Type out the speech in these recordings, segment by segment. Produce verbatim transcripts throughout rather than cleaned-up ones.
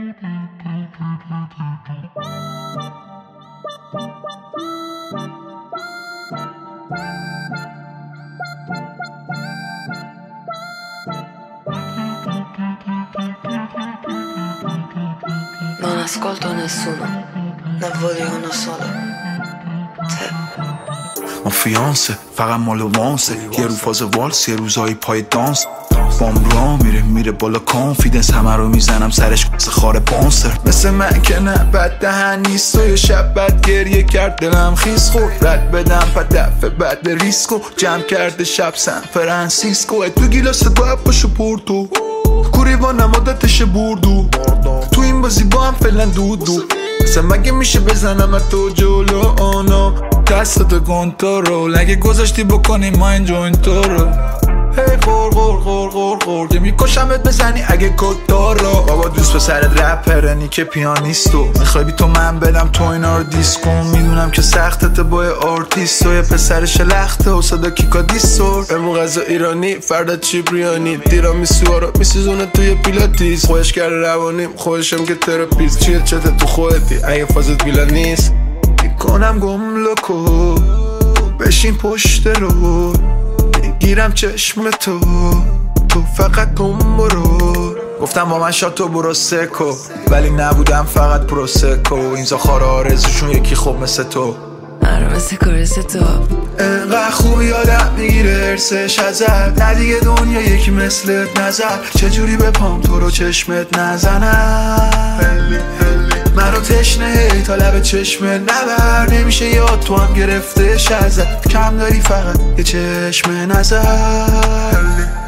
Non ascolto nessuno, ne voglio uno solo. Te. مافیانسه فقط مال وانسه یه رو فاز والس یه روزایی پای دانس بام را میره میره بالا کانفیدنس همه رو میزنم سرش کس خار بانسر مثل من که نه بد دهن نیست و یه شب بد گریه کرد دلم خیس خورد رد بدم پا دفعه بد ریسکو جمع کرده شب سن فرانسیسکو تو گیلاس باید باشه پورتو کوری با نمادتش بردو تو این بازی با هم فعلا دودو مثل مگه میشه بزنم تو جلو آنا دستتو کنترل اگه گذاشتی بکنی ما اینجا این تو رو هی غور غور غور غور غور که میکشمت بزنی اگه کتا رو بابا دوست پسرت رپره که پیانیستو میخوای بی تو من بدم تو اینا رو دیسکو میدونم که سختت با یه آرتیست و یه پسر شلخته و صدا کیکا دیستور امو غذا ایرانی فردا چیبریانی دیرا میسوها رو میسوزونه توی پیلاتیز خوش کرده روانیم خوشم که تراپیست چیه چته تو خودتی اگه فازت بیلا نیست میکنم گملکو بشین پشت رو گیرم چشم تو تو فقط کن برو گفتم با من شاتو برو سکو ولی نبودم فقط پروسکو اینجا خار آرزوشون یکی خوب مثل تو آره مثل کورس تو انقدر خوبی آدم میگیره ارسش ازت نه دیگه دنیا یکی مثلت نظر چجوری به پام تو رو چشمت نزنم منو تشنه هی تا لب چشمت نبر نمیشه یاد تو هم گرفتش ازت کم داری فقط یه چشم نظر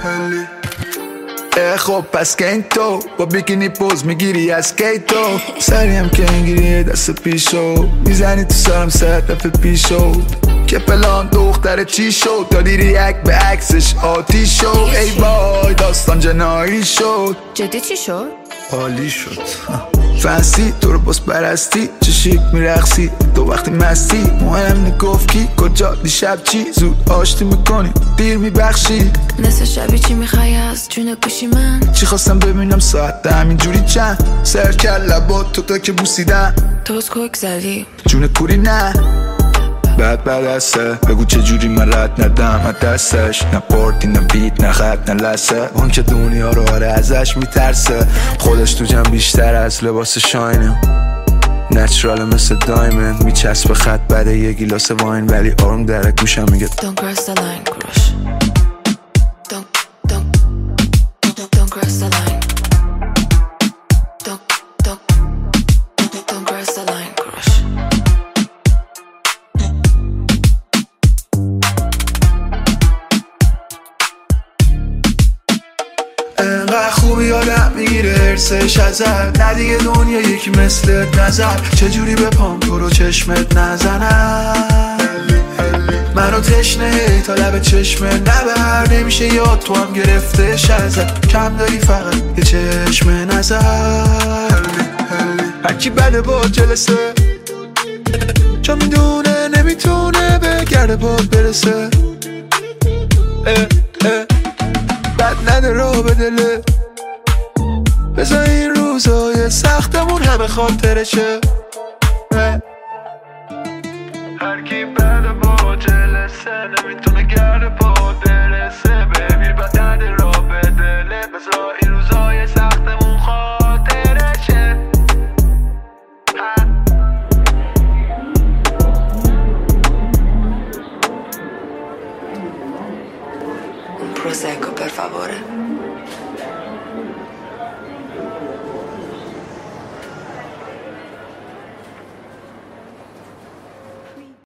خب پس که این تو با بیکینی پوز میگیری از کیتو سریم که انگیری دست پیشو میزنی تو سرم سر دفعه پیشو که پلان دختر چی شد دادی ریاک به عکسش آتیش شد ای وای داستان جنایی شد جدی چی شد؟ عالی شد فنسی تو رو باز برستی چه شیک میرقصی تو وقتی مستی مهم نگفت کی کجا دیشب چی زود آشتی میکنی دیر میبخشی نصف شبی چی میخوای از جون گوشی من چی خواستم ببینم ساعت ده همینجوری چند سر کل لبات تو تا که بوسیدن تو از کوک زدی جون کوری نه بعد بعد هسته بگو چجوری من رد ندم از دستش نه پارتی نه بیت نه خط نه لسه اون که دنیا رو آره ازش میترسه خودش تو جمع بیشتر از لباس شاینه نچرال مثل دایمند میچسب خط بعد یه گیلاس واین ولی آروم در گوشم میگه Don't cross the line crush Don't don't don't don't cross the line Don't don't don't don't cross the line crush انقدر خوبی آدم میگیره ارسش ازت نه دیگه دنیا یکی مثلت نظر چجوری به پام تو رو چشمت نزنم منو تشنه هی تا لب چشمت نبر نمیشه یاد تو هم گرفتش ازت کم داری فقط یه چشم نظر هرکی بده با جلسه چون میدونه نمیتونه به گرد باد برسه اه اه بد نده را به دله بذار این روزای سختمون همه خاطرشه هرکی بده با جلسه نمیتونه گرد پا برسه ببین بد نده را به دله بذار این روزای سختمون خاطرشه Un prosecco per favore